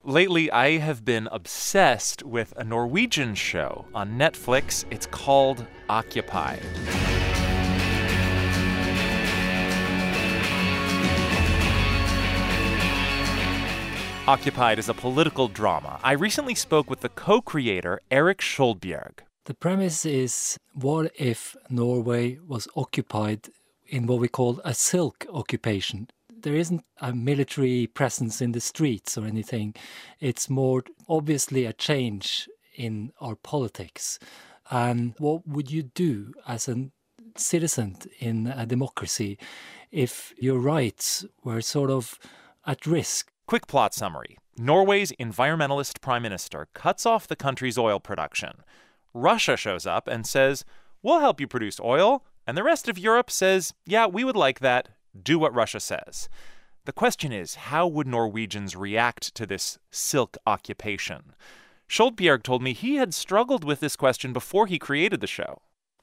Lately, I have been obsessed with a Norwegian show on Netflix. It's called Occupied. Occupied is a political drama. I recently spoke with the co-creator, Erik Skjoldbjørg. The premise is, what if Norway was occupied in what we call a silk occupation? There isn't a military presence in the streets or anything. It's more obviously a change in our politics. And what would you do as a citizen in a democracy if your rights were sort of at risk? Quick plot summary. Norway's environmentalist prime minister cuts off the country's oil production. Russia shows up and says, we'll help you produce oil. And the rest of Europe says, yeah, we would like that. Do what Russia says. The question is, how would Norwegians react to this silk occupation? Skjoldbjørg told me he had struggled with this question before he created the show.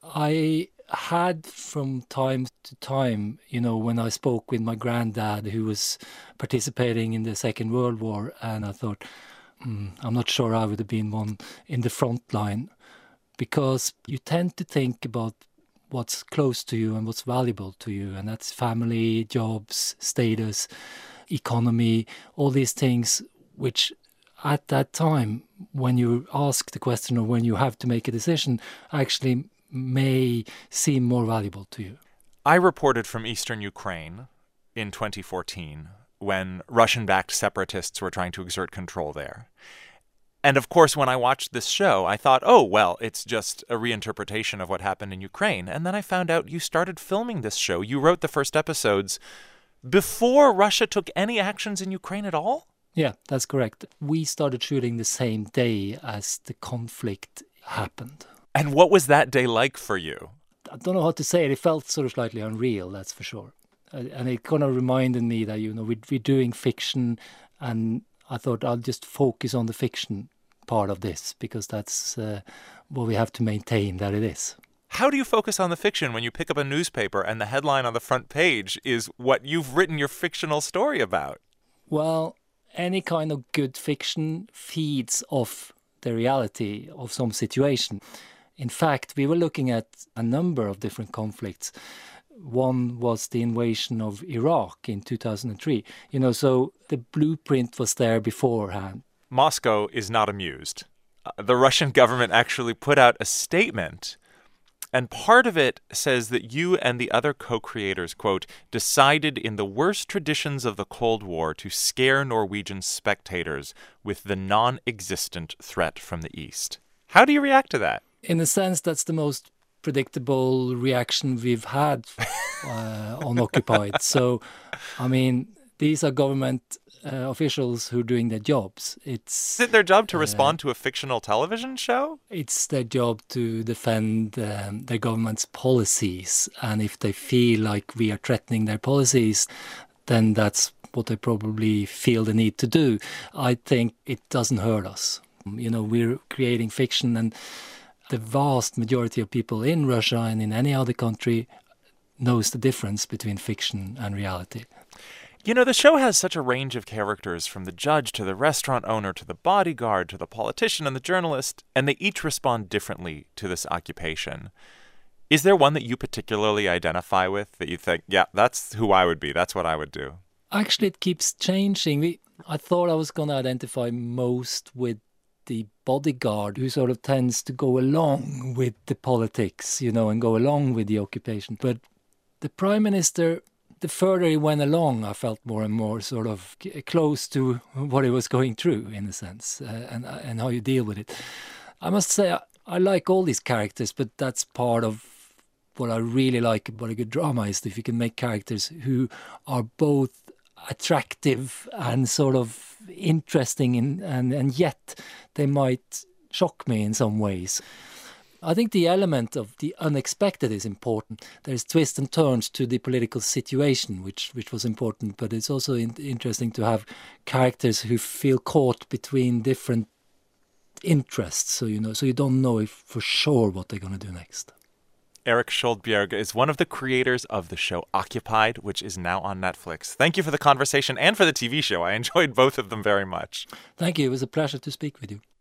I had from time to time, when I spoke with my granddad who was participating in the Second World War, and I thought, I'm not sure I would have been one in the front line, because you tend to think about what's close to you and what's valuable to you, and that's family, jobs, status, economy, all these things which at that time, when you ask the question or when you have to make a decision, actually may seem more valuable to you. I reported from eastern Ukraine in 2014 when Russian-backed separatists were trying to exert control there. And of course, when I watched this show, I thought, oh, well, it's just a reinterpretation of what happened in Ukraine. And then I found out you started filming this show. You wrote the first episodes before Russia took any actions in Ukraine at all? Yeah, that's correct. We started shooting the same day as the conflict happened. And what was that day like for you? I don't know how to say it. It felt sort of slightly unreal, that's for sure. And it kind of reminded me that, we're doing fiction, and I thought I'll just focus on the fiction part of this, because that's what we have to maintain that it is. How do you focus on the fiction when you pick up a newspaper and the headline on the front page is what you've written your fictional story about? Well, any kind of good fiction feeds off the reality of some situation. In fact, we were looking at a number of different conflicts. One was the invasion of Iraq in 2003. So the blueprint was there beforehand. Moscow is not amused. The Russian government actually put out a statement, and part of it says that you and the other co-creators, quote, decided in the worst traditions of the Cold War to scare Norwegian spectators with the non-existent threat from the East. How do you react to that? In a sense, that's the most predictable reaction we've had on Occupied. So, these are government officials who are doing their jobs. Is it their job to respond to a fictional television show? It's their job to defend their government's policies. And if they feel like we are threatening their policies, then that's what they probably feel the need to do. I think it doesn't hurt us. We're creating fiction, and the vast majority of people in Russia and in any other country knows the difference between fiction and reality. The show has such a range of characters, from the judge to the restaurant owner to the bodyguard to the politician and the journalist, and they each respond differently to this occupation. Is there one that you particularly identify with, that you think, yeah, that's who I would be, that's what I would do? Actually, it keeps changing. I thought I was going to identify most with the bodyguard, who sort of tends to go along with the politics, and go along with the occupation. But the prime minister, the further he went along, I felt more and more sort of close to what he was going through, in a sense, and how you deal with it. I must say, I like all these characters, but that's part of what I really like about a good drama, is if you can make characters who are both attractive and sort of interesting, and yet they might shock me in some ways. I think the element of the unexpected is important. There's twists and turns to the political situation, which was important, but it's also interesting to have characters who feel caught between different interests, so you don't know if for sure what they're going to do next. Erik Skjoldbjerg is one of the creators of the show Occupied, which is now on Netflix. Thank you for the conversation and for the TV show. I enjoyed both of them very much. Thank you. It was a pleasure to speak with you.